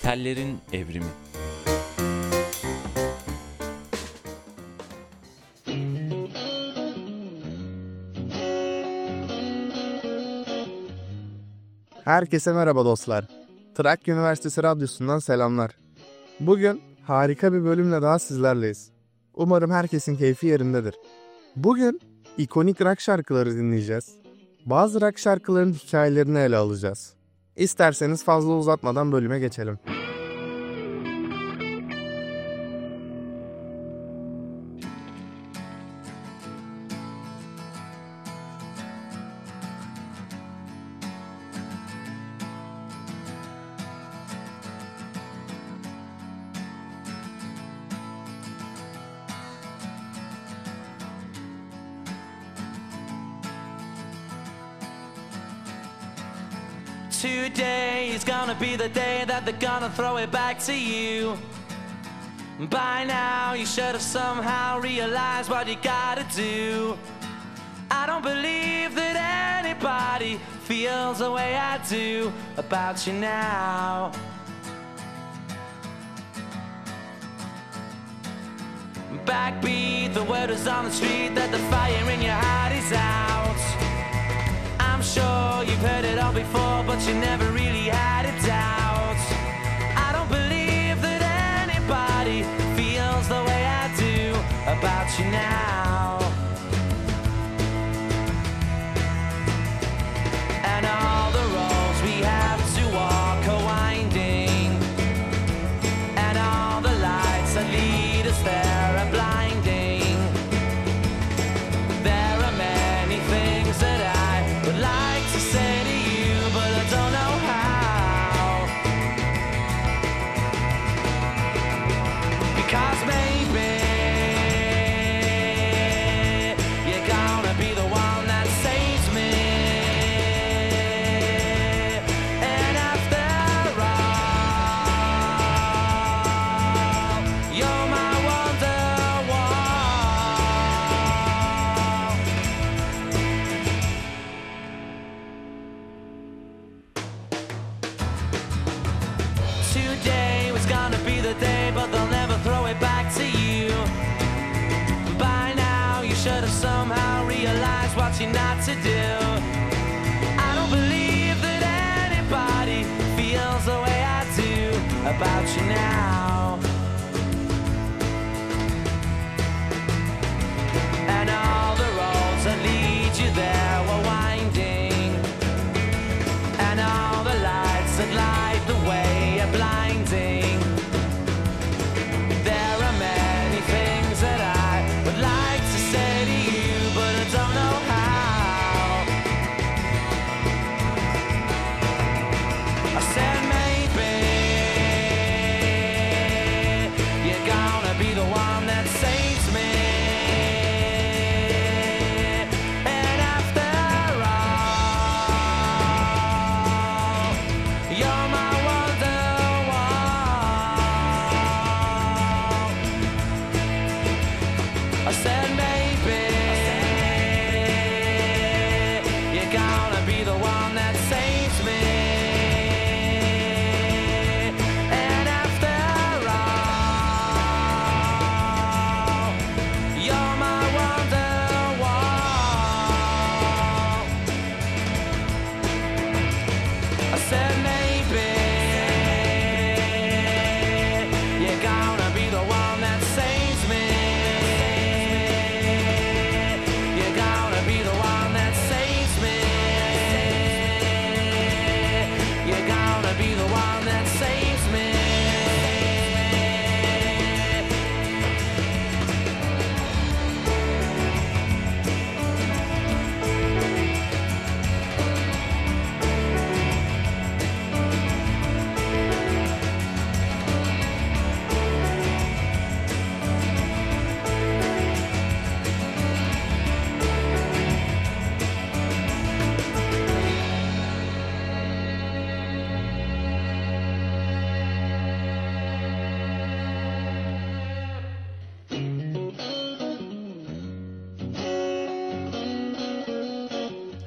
Tellerin Evrimi. Herkese merhaba dostlar. Trakya Üniversitesi Radyosu'ndan selamlar. Bugün harika bir bölümle daha sizlerleyiz. Umarım herkesin keyfi yerindedir. Bugün ikonik rock şarkıları dinleyeceğiz. Bazı rock şarkıların hikayelerini ele alacağız. İsterseniz fazla uzatmadan bölüme geçelim. Today is gonna be the day that they're gonna throw it back to you. By now you should have somehow realized what you gotta do. I don't believe that anybody feels the way I do about you now. Backbeat, the word is on the street that the fire in your heart is out. I'm sure you've heard it all before, but you never really had a doubt. I don't believe that anybody feels the way I do about you now. And all the roads we have to walk are winding, and all the lights that lead us there are blinding. There are many things that I would like to say to you, but I don't know how. Because maybe you're gonna be the one that saves me. And after all, you're my wonderwall. Today was gonna be the day, but they'll never throw it back to you. By now you should have somehow realized what you're not to do. I don't believe that anybody feels the way I do about you now. And all the roads that lead you there were winding, and all the lights that light the way are blinding. There are many things that I would like to say to you, but I don't know how. I said maybe you're gonna be the one that saves me. And after all, you're my wonderwall. I said maybe you're gonna be the one that saves me. And after all, you're my wonderwall. I said maybe you're gonna be the one that saves me. You're gonna be the one that saves me. You're gonna be the one that saves me.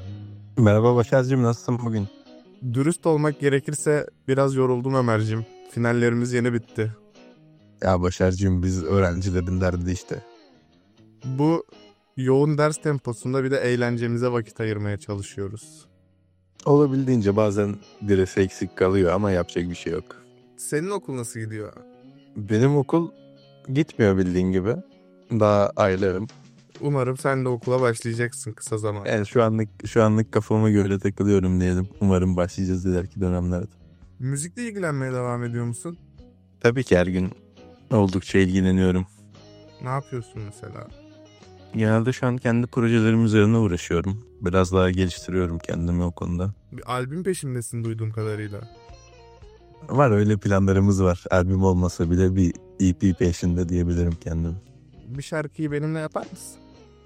Merhaba Başar'cığım, nasılsın bugün? Dürüst olmak gerekirse biraz yoruldum Ömerciğim. Finallerimiz yeni bitti. Ya Başar'cığım biz öğrencilerin derdi işte. Bu yoğun ders temposunda bir de eğlencemize vakit ayırmaya çalışıyoruz. Olabildiğince bazen birisi eksik kalıyor ama yapacak bir şey yok. Senin okul nasıl gidiyor? Benim okul gitmiyor bildiğin gibi. Daha ayrılırım. Umarım sen de okula başlayacaksın kısa zamanda. Yani şu anlık kafama göre takılıyorum diyelim. Umarım başlayacağız ileriki dönemlerde. Müzikle ilgilenmeye devam ediyor musun? Tabii ki her gün oldukça ilgileniyorum. Ne yapıyorsun mesela? Genelde şu an kendi projelerim üzerine uğraşıyorum. Biraz daha geliştiriyorum kendimi o konuda. Bir albüm peşindesin duyduğum kadarıyla. Var öyle planlarımız var. Albüm olmasa bile bir EP peşinde diyebilirim kendim. Bir şarkıyı benimle yapar mısın?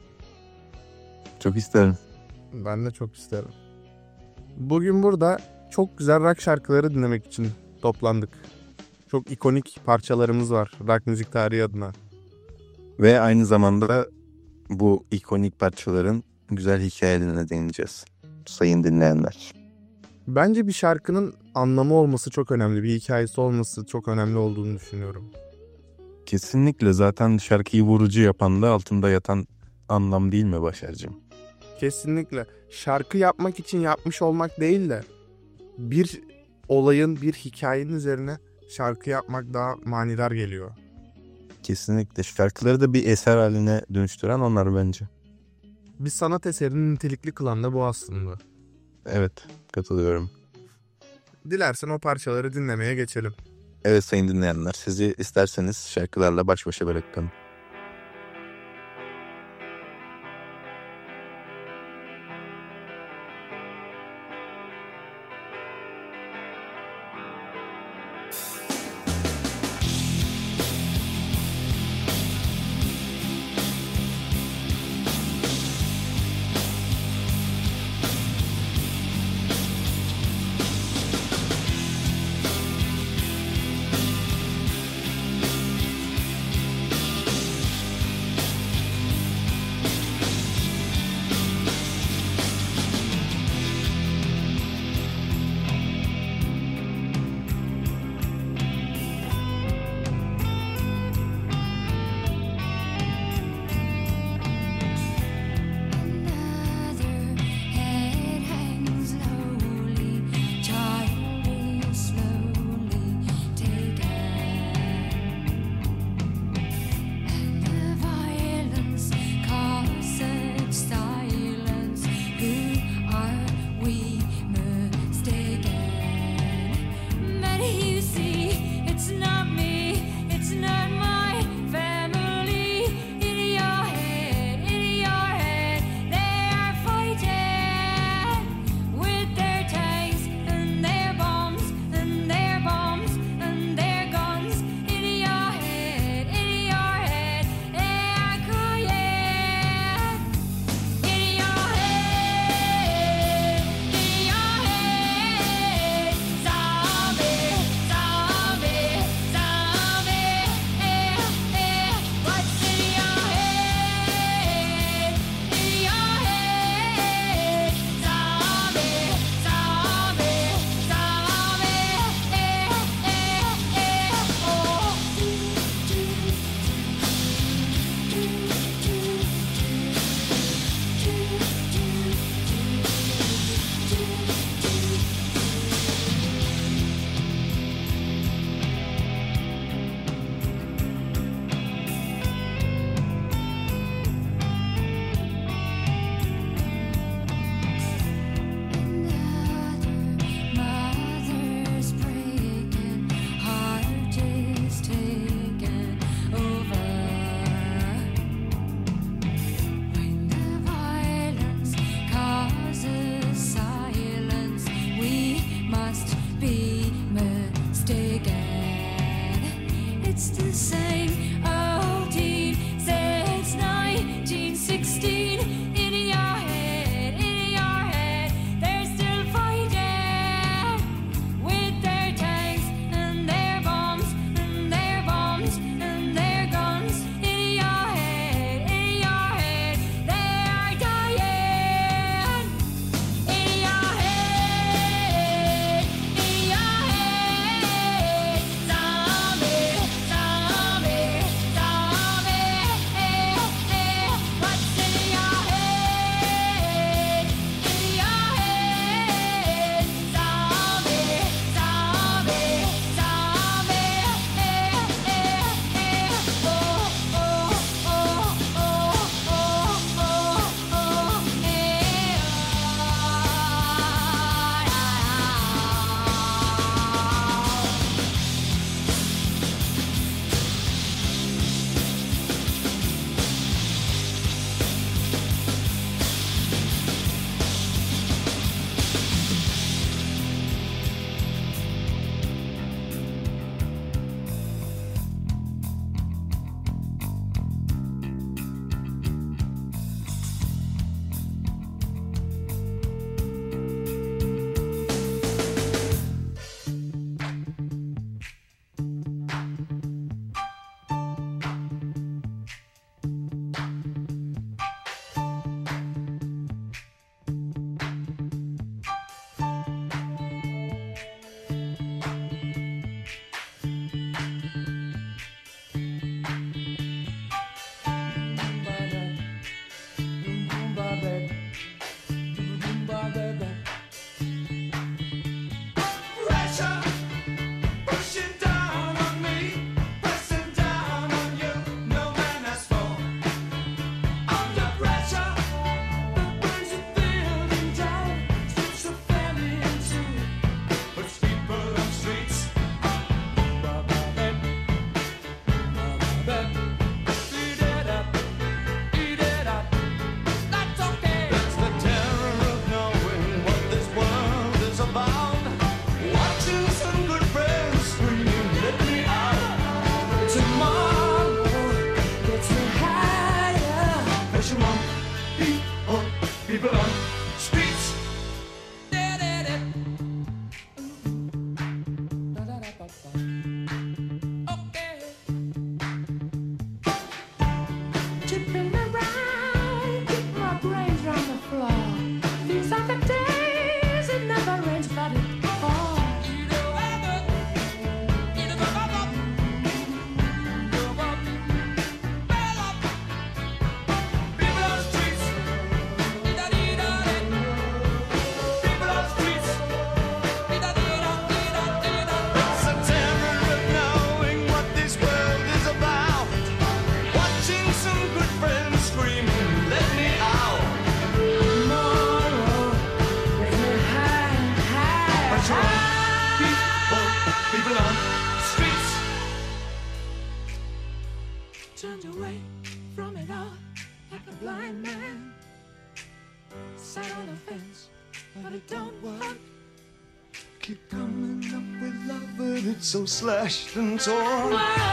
Çok isterim. Ben de çok isterim. Bugün burada çok güzel rock şarkıları dinlemek için toplandık. Çok ikonik parçalarımız var rock müzik tarihi adına. Ve aynı zamanda bu ikonik parçaların güzel hikayelerine değineceğiz. Sayın dinleyenler. Bence bir şarkının anlamı olması çok önemli. Bir hikayesi olması çok önemli olduğunu düşünüyorum. Kesinlikle zaten şarkıyı vurucu yapan da altında yatan anlam değil mi Başar'cığım? Kesinlikle. Şarkı yapmak için yapmış olmak değil de bir olayın, bir hikayenin üzerine şarkı yapmak daha manidar geliyor. Kesinlikle şarkıları da bir eser haline dönüştüren onlar bence. Bir sanat eserini nitelikli kılan da bu aslında. Evet, katılıyorum. Dilersen o parçaları dinlemeye geçelim. Evet sayın dinleyenler, sizi isterseniz şarkılarla baş başa bırakalım. found your way from it all like a blind man. Sat on a fence, but it don't work. Keep coming up with love, but it's so slashed and torn.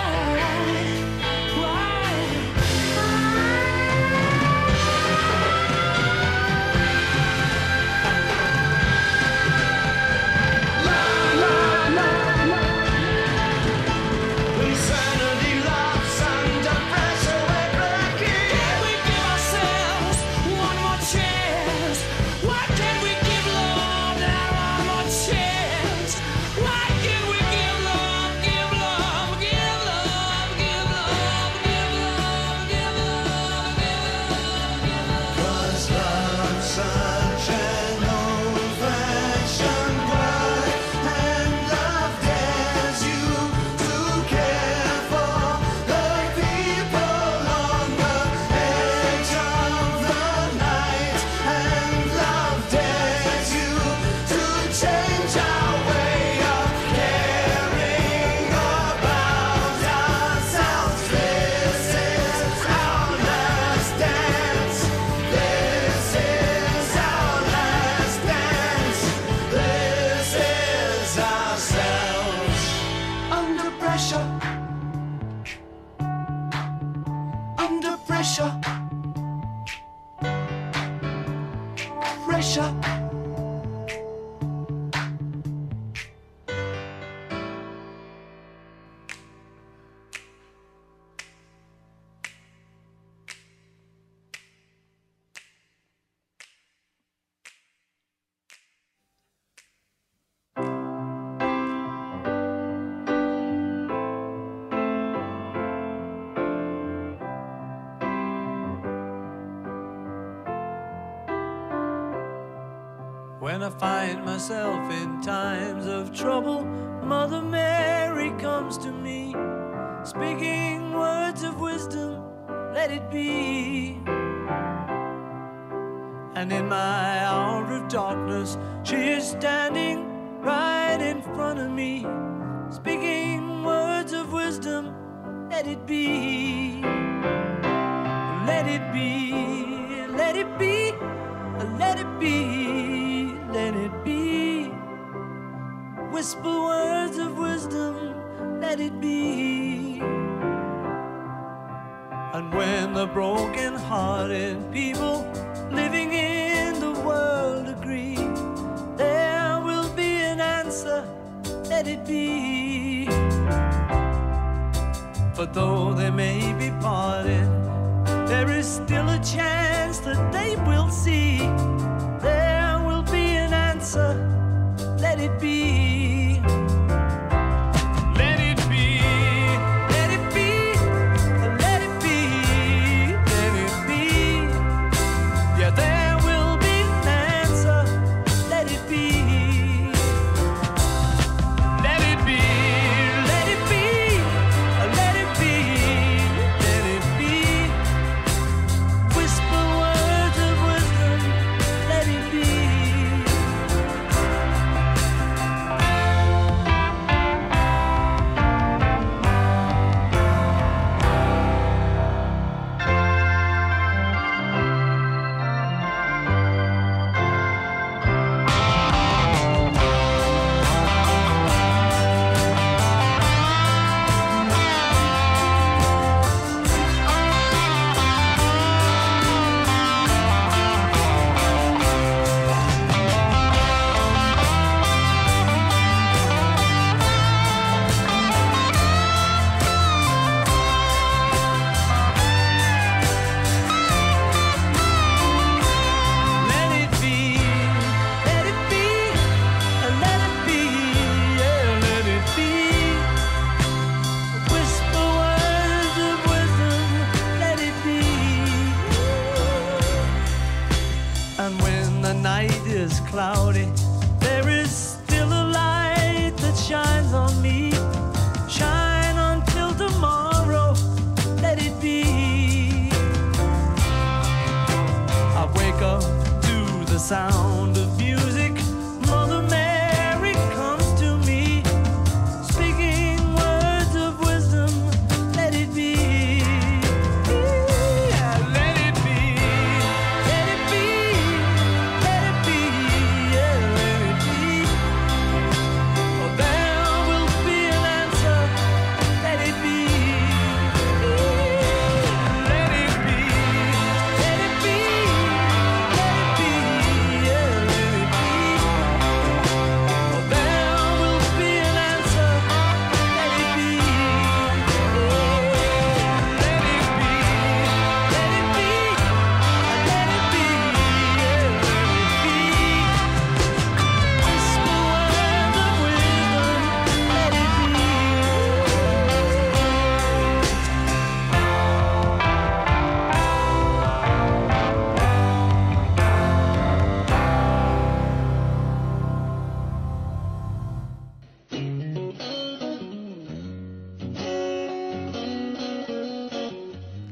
When I find myself in times of trouble, Mother Mary comes to me, speaking words of wisdom, let it be. And in my hour of darkness, she is standing right in front of me, speaking words of wisdom, let it be. Let it be, let it be, let it be, let it be. Whisper words of wisdom, let it be. And when the broken-hearted people living in the world agree, there will be an answer, let it be. But though they may be parted, there is still a chance that they will see. There will be an answer, let it be. Let it be, let it be, let it be, let it be. Yeah, there will be an answer, let it be. Let it be, let it be, let it be, let it be. Whisper words of wisdom, let it be. And when the night is cloudy, there is still a light that shines on me. Shine until tomorrow, let it be. I wake up to the sound of music. Mother Mary comes to me, speaking words of wisdom, let it be.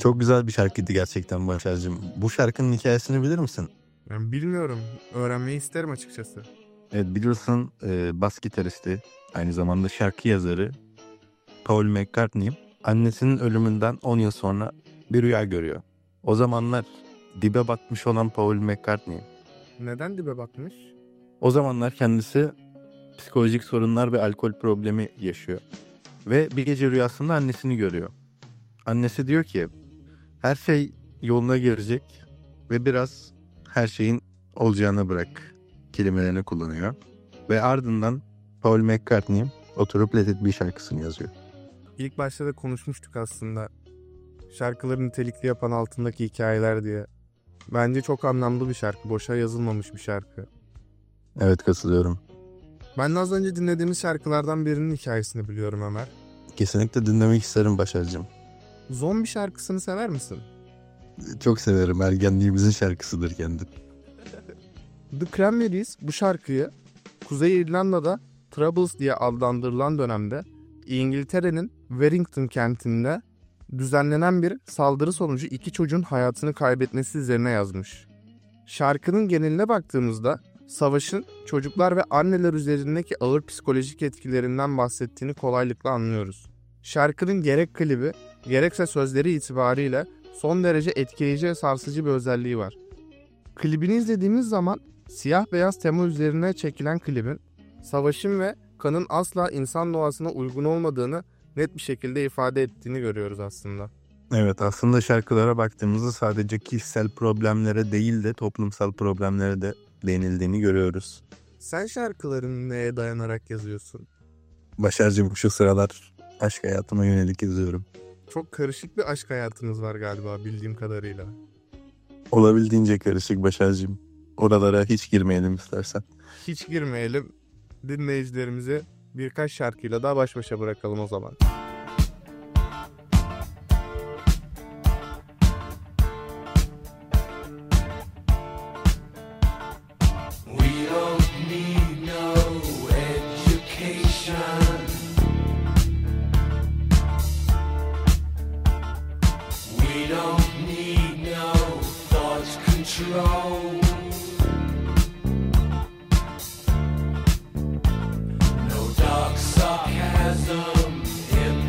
Çok güzel bir şarkıydı gerçekten Başar'cığım. Bu şarkının hikayesini bilir misin? Ben bilmiyorum. Öğrenmeyi isterim açıkçası. Evet, biliyorsun bas gitaristi, aynı zamanda şarkı yazarı Paul McCartney annesinin ölümünden 10 yıl sonra bir rüya görüyor. O zamanlar dibe batmış olan Paul McCartney, Neden dibe bakmış? o zamanlar kendisi psikolojik sorunlar ve alkol problemi yaşıyor. Ve bir gece rüyasında annesini görüyor. Annesi diyor ki her şey yoluna girecek ve biraz her şeyin olacağına bırak kelimelerini kullanıyor. Ve ardından Paul McCartney oturup Let It Be şarkısını yazıyor. İlk başta da konuşmuştuk aslında. Şarkıları nitelikli yapan altındaki hikayeler diye. Bence çok anlamlı bir şarkı. Boşa yazılmamış bir şarkı. Evet, katılıyorum. Ben de az önce dinlediğimiz şarkılardan birinin hikayesini biliyorum Ömer. Kesinlikle dinlemek isterim Başar'cığım. Zombi şarkısını sever misin? Çok severim. Ergenliğimizin şarkısıdır kendi. The Cranberries bu şarkıyı Kuzey İrlanda'da Troubles diye adlandırılan dönemde İngiltere'nin Warrington kentinde düzenlenen bir saldırı sonucu 2 çocuğun hayatını kaybetmesi üzerine yazmış. Şarkının geneline baktığımızda savaşın çocuklar ve anneler üzerindeki ağır psikolojik etkilerinden bahsettiğini kolaylıkla anlıyoruz. Şarkının gerek klibi gerekse sözleri itibariyle son derece etkileyici ve sarsıcı bir özelliği var. Klibini izlediğimiz zaman siyah beyaz tema üzerine çekilen klibin savaşın ve kanın asla insan doğasına uygun olmadığını net bir şekilde ifade ettiğini görüyoruz aslında. Evet, aslında şarkılara baktığımızda sadece kişisel problemlere değil de toplumsal problemlere de değinildiğini görüyoruz. Sen şarkılarını neye dayanarak yazıyorsun? Başar'cığım, şu sıralar aşk hayatıma yönelik yazıyorum. Çok karışık bir aşk hayatınız var galiba bildiğim kadarıyla. Olabildiğince karışık Başar'cığım. Oralara hiç girmeyelim istersen. Hiç girmeyelim. Dinleyicilerimizi birkaç şarkıyla daha baş başa bırakalım o zaman. We don't need no education. We don't need no thought control. No dark sarcasm in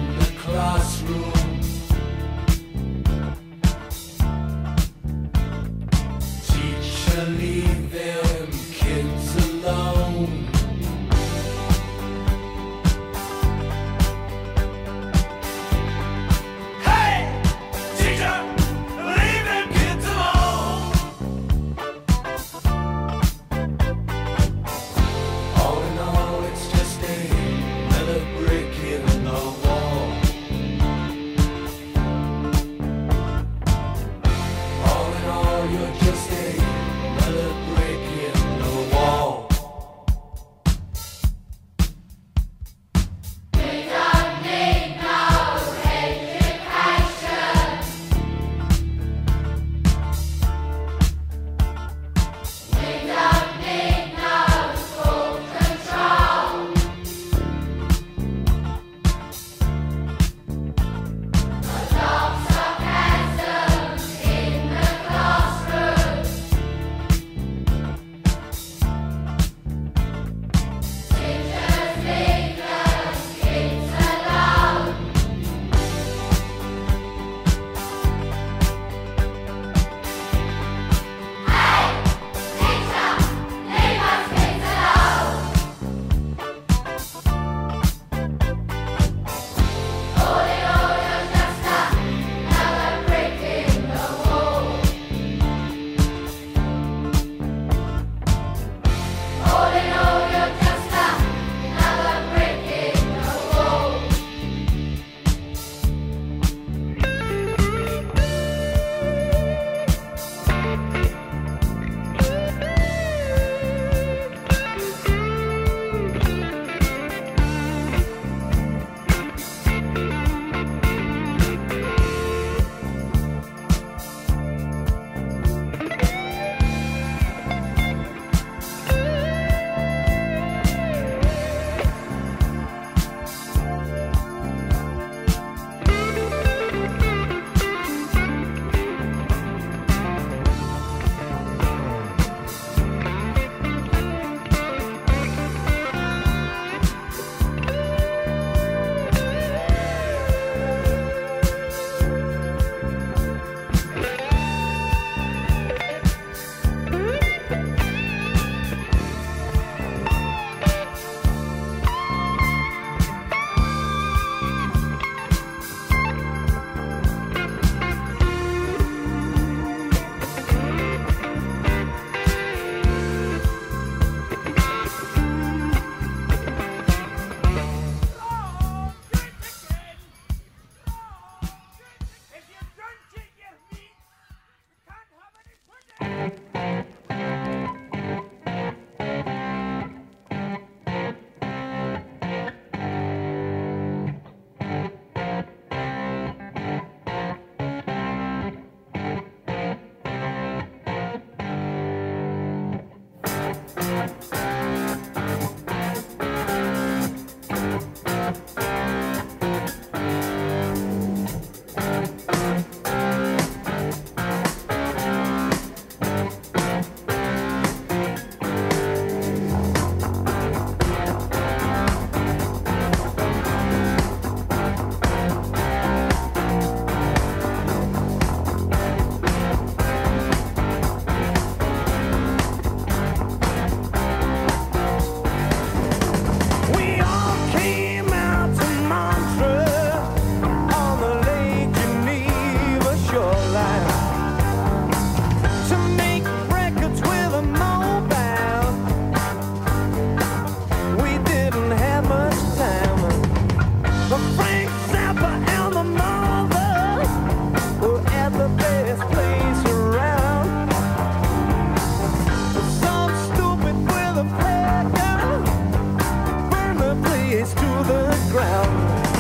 is to the ground.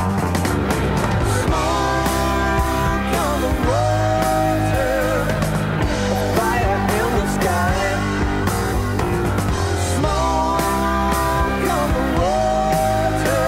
Smoke on the water, fire in the sky. Smoke on the water.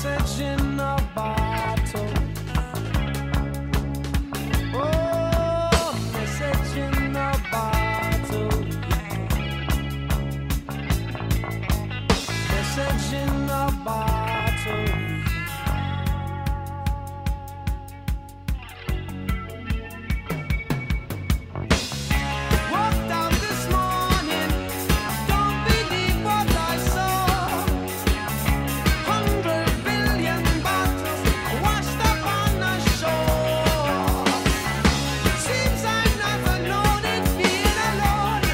message in a bottle. Oh, message in a bottle. Message in a bottle. Walked out this morning, don't believe what I saw. 100 billion bottles washed up on the shore. Seems I'm not alone in being alone.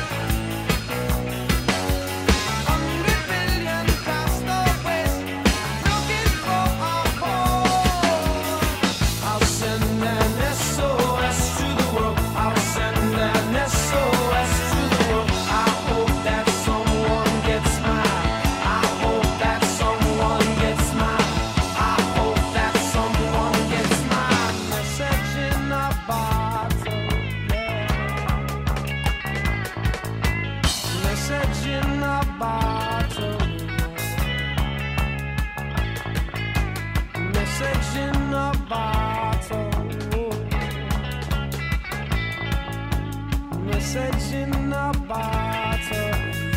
100 billion castaways looking for a home. I'll send an SOS to the world. I'll send an SOS to the world. I hope that someone gets mine. I hope that someone gets mine. I hope that someone gets mine. Message in a bottle, yeah. Message in a bottle. Message in a bottle. Message in a bottle.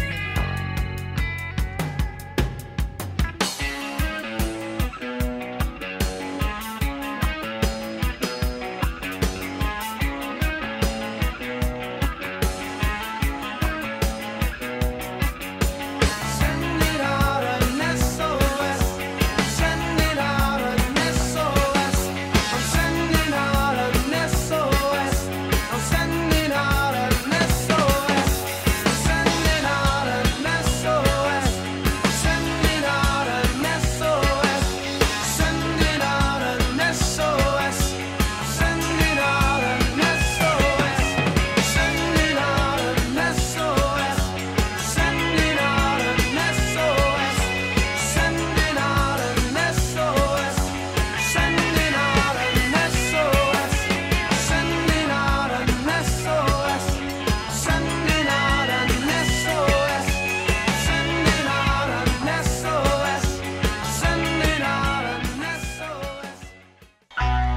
Send it out an SOS. Send it out an SOS. I'm sending out an SOS. I'm sending out an SOS. Sending out an SOS. Sending out an SOS. Sending out an SOS. Sending out an SOS. Sending out an SOS. Sending out an SOS. Sending out an SOS. Sending out an SOS. Sending out an SOS. Sending out an SOS. Sending out an SOS. Sending out an SOS.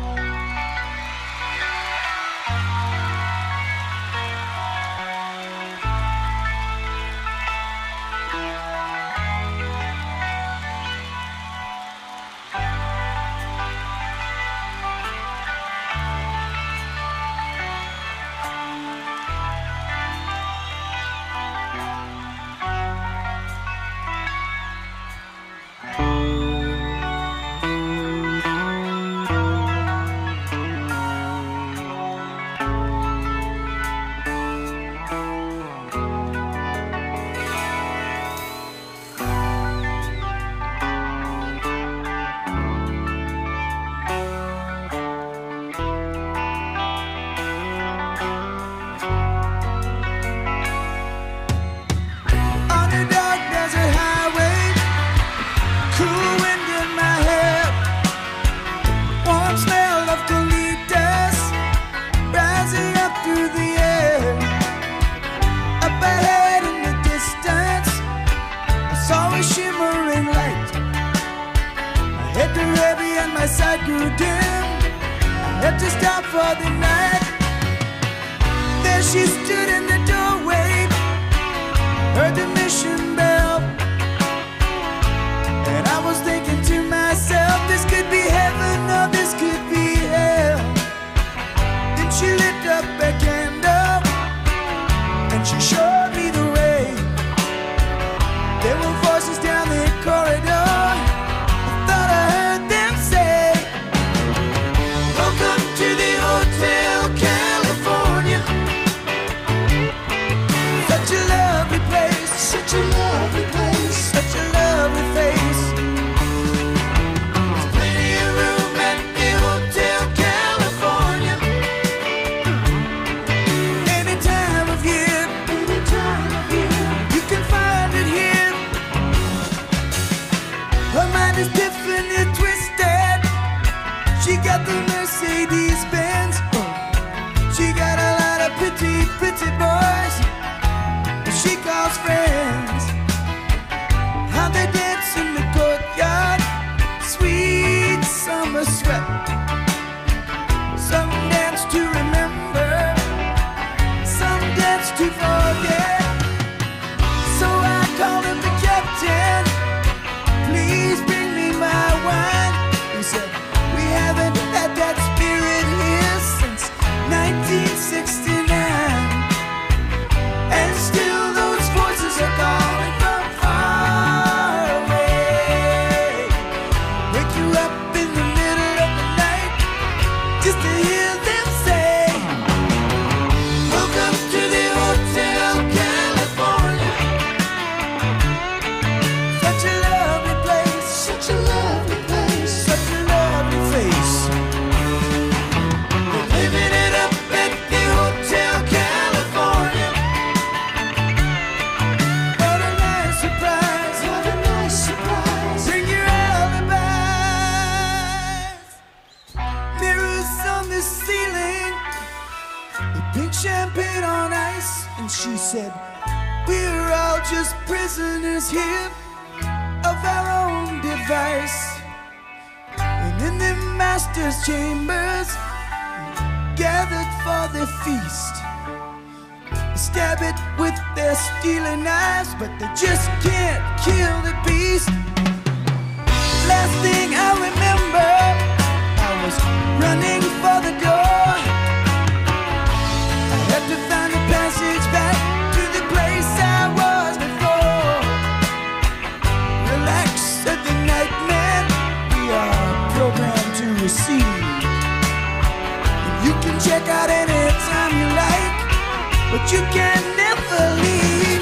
On a dark desert highway, cool wind in my hair, warm smell of colitas rising up through the air. Up ahead in the distance, I saw a shimmering light. My head grew heavy and my sight grew dim. I had to stop for the night. There she stood in the doorway, heard the mission bell, and I was thinking to myself, this could be heaven or this could be hell. Then she lit up a candle and she showed me the way. There were voices down the corridor. I thought I heard them say, welcome to the Hotel California. Such a lovely place, such a lovely place, such a lovely face. There's plenty of room at the Hotel California. Any time of year, you can find it here. said, we're all just prisoners here of our own device. And in the master's chambers, gathered for the feast, stab it with their stealing knives, but they just can't kill the beast. Last thing I remember, I was running for the door. I had to find a passage back to the place I was before. Relax, said the nightman, we are programmed to receive. You can check out anytime you like, but you can never leave.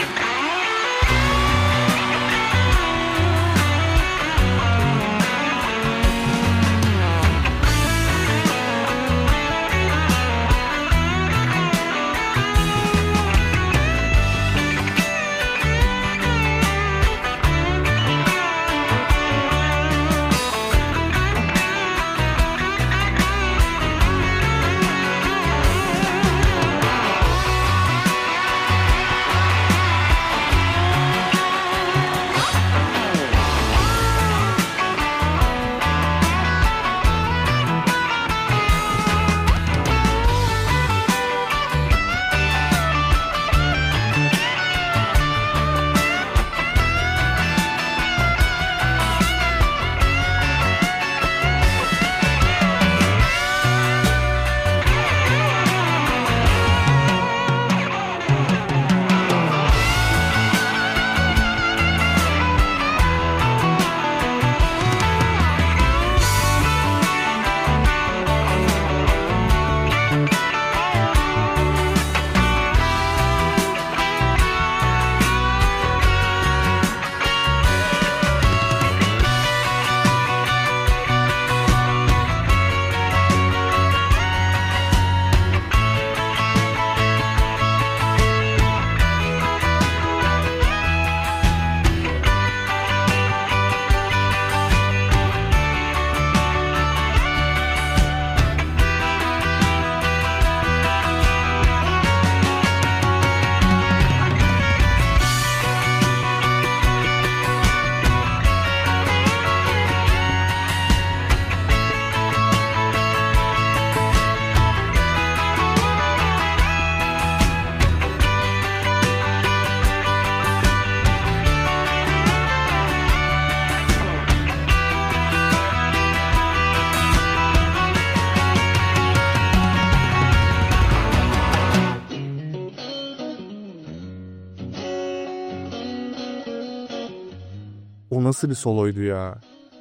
O nasıl bir soloydu ya?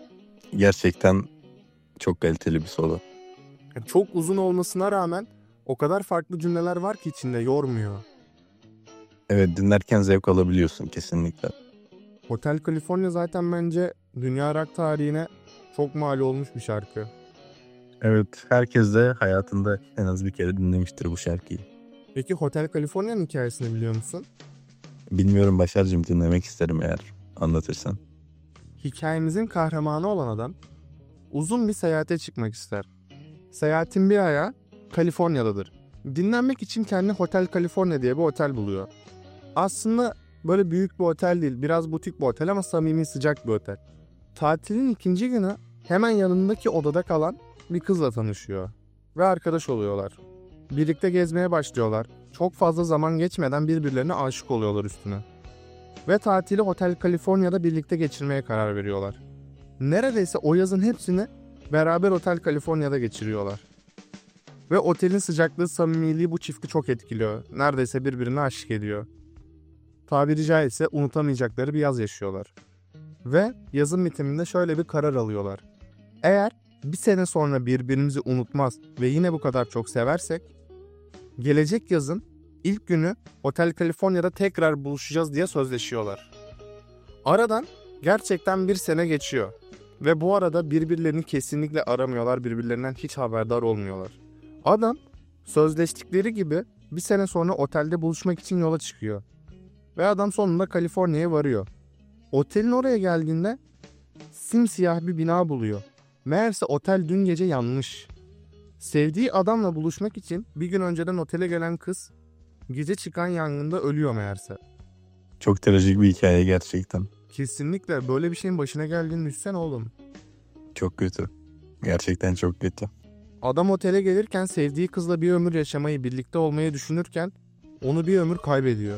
Gerçekten çok kaliteli bir solo. Çok uzun olmasına rağmen o kadar farklı cümleler var ki içinde, yormuyor. Evet, dinlerken zevk alabiliyorsun kesinlikle. Hotel California zaten bence dünya rock tarihine çok mal olmuş bir şarkı. Evet, herkes de hayatında en az bir kere dinlemiştir bu şarkıyı. Peki Hotel California'nın hikayesini biliyor musun? Bilmiyorum Başar'cığım, dinlemek isterim eğer anlatırsan. Hikayemizin kahramanı olan adam uzun bir seyahate çıkmak ister. Seyahatin bir ayağı Kaliforniya'dadır. Dinlenmek için kendi Hotel California diye bir otel buluyor. Aslında böyle büyük bir otel değil, biraz butik bir otel ama samimi, sıcak bir otel. Tatilin ikinci günü hemen yanındaki odada kalan bir kızla tanışıyor ve arkadaş oluyorlar. Birlikte gezmeye başlıyorlar. Çok fazla zaman geçmeden birbirlerine aşık oluyorlar üstüne. Ve tatili Hotel California'da birlikte geçirmeye karar veriyorlar. Neredeyse o yazın hepsini beraber Hotel California'da geçiriyorlar. Ve otelin sıcaklığı, samimiliği bu çifti çok etkiliyor. Neredeyse birbirine aşık ediyor. Tabiri caizse unutamayacakları bir yaz yaşıyorlar. Ve yazın bitiminde şöyle bir karar alıyorlar. Eğer bir sene sonra birbirimizi unutmaz ve yine bu kadar çok seversek, gelecek yazın ilk günü Hotel California'da tekrar buluşacağız diye sözleşiyorlar. Aradan gerçekten bir sene geçiyor. Ve bu arada birbirlerini kesinlikle aramıyorlar, birbirlerinden hiç haberdar olmuyorlar. Adam sözleştikleri gibi bir sene sonra otelde buluşmak için yola çıkıyor. Ve adam sonunda Kaliforniya'ya varıyor. Otelin oraya geldiğinde simsiyah bir bina buluyor. Meğerse otel dün gece yanmış. Sevdiği adamla buluşmak için bir gün önceden otele gelen kız Gece çıkan yangında ölüyor meğerse. Çok trajik bir hikaye gerçekten. Kesinlikle böyle bir şeyin başına geldiğini düşünsene oğlum. Çok kötü. Gerçekten çok kötü. Adam otele gelirken sevdiği kızla bir ömür yaşamayı, birlikte olmayı düşünürken onu bir ömür kaybediyor.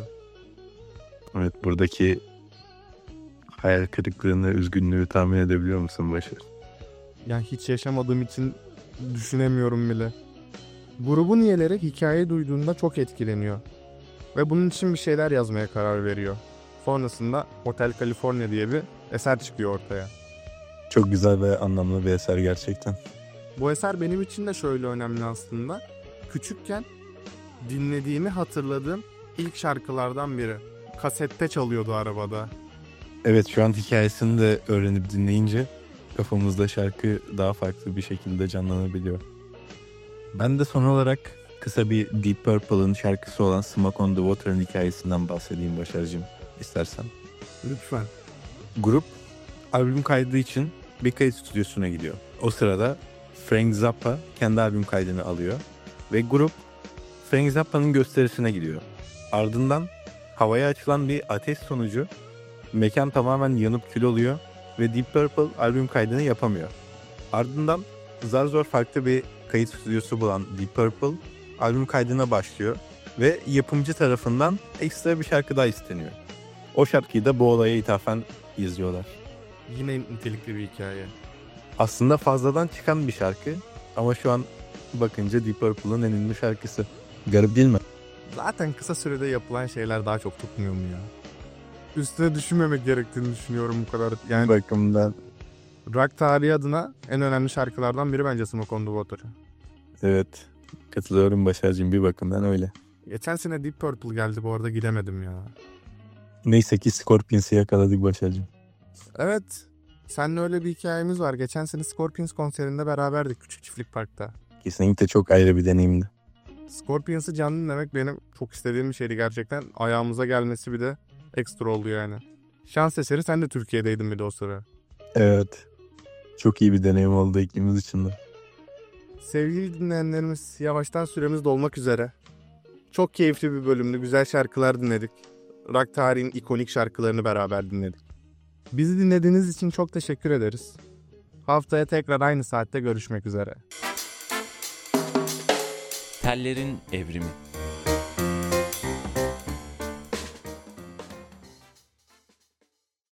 Evet, buradaki hayal kırıklığını, üzgünlüğü tahmin edebiliyor musun Başar? Yani hiç yaşamadığım için düşünemiyorum bile. Grubun üyeleri hikayeyi duyduğunda çok etkileniyor. Ve bunun için bir şeyler yazmaya karar veriyor. Sonrasında Hotel California diye bir eser çıkıyor ortaya. Çok güzel ve anlamlı bir eser gerçekten. Bu eser benim için de şöyle önemli aslında. Küçükken dinlediğimi hatırladığım ilk şarkılardan biri. Kasette çalıyordu arabada. Evet, şu an hikayesini de öğrenip dinleyince kafamızda şarkı daha farklı bir şekilde canlanabiliyor. Ben de son olarak kısa bir Deep Purple'ın şarkısı olan Smoke on the Water'ın hikayesinden bahsedeyim Başar'cığım, istersen. Lütfen. Grup albüm kaydı için bir kayıt stüdyosuna gidiyor. O sırada Frank Zappa kendi albüm kaydını alıyor ve grup Frank Zappa'nın gösterisine gidiyor. Ardından havaya açılan bir ateş sonucu mekan tamamen yanıp kül oluyor ve Deep Purple albüm kaydını yapamıyor. Ardından zar zor farklı bir kayıt stüdyosu bulan Deep Purple albüm kaydına başlıyor ve yapımcı tarafından ekstra bir şarkı daha isteniyor. O şarkıyı da bu olaya ithafen yazıyorlar. Yine nitelikli bir hikaye. Aslında fazladan çıkan bir şarkı ama şu an bakınca Deep Purple'ın en ünlü şarkısı. Garip değil mi? Zaten kısa sürede yapılan şeyler daha çok tutmuyor mu ya? Üstüne düşünmemek gerektiğini düşünüyorum bu kadar. Yani Bakımdan. rock tarihi adına en önemli şarkılardan biri bence Smoke on the Water. Evet, katılıyorum Başar'cığım, bir bakımdan öyle. Geçen sene Deep Purple geldi, bu arada gidemedim ya. Neyse ki Scorpions'ı yakaladık Başar'cığım. Evet. Seninle öyle bir hikayemiz var. Geçen sene Scorpions konserinde beraberdik Küçük Çiftlik Park'ta. Kesinlikle çok ayrı bir deneyimdi. Scorpions'ı canlı dinlemek benim çok istediğim bir şeydi gerçekten. Ayağımıza gelmesi bir de ekstra oldu yani. Şans eseri sen de Türkiye'deydin bir de o sıra. Evet, çok iyi bir deneyim oldu ikimiz için de. Sevgili dinleyenlerimiz, yavaştan süremiz dolmak üzere. Çok keyifli bir bölümdü. Güzel şarkılar dinledik. Rock tarihin ikonik şarkılarını beraber dinledik. Bizi dinlediğiniz için çok teşekkür ederiz. Haftaya tekrar aynı saatte görüşmek üzere. Tellerin evrimi.